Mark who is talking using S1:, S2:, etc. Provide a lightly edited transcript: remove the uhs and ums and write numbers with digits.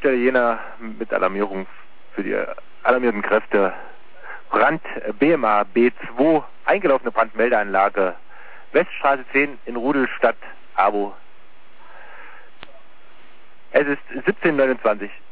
S1: Italiener mit Alarmierung für die alarmierten Kräfte. Brand BMA B2, eingelaufene Brandmeldeanlage, Weststraße 10 in Rudelstadt, Abo. Es ist 17:29 Uhr.